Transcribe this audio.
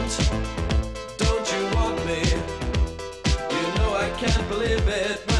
Don't you want me? You know I can't believe it.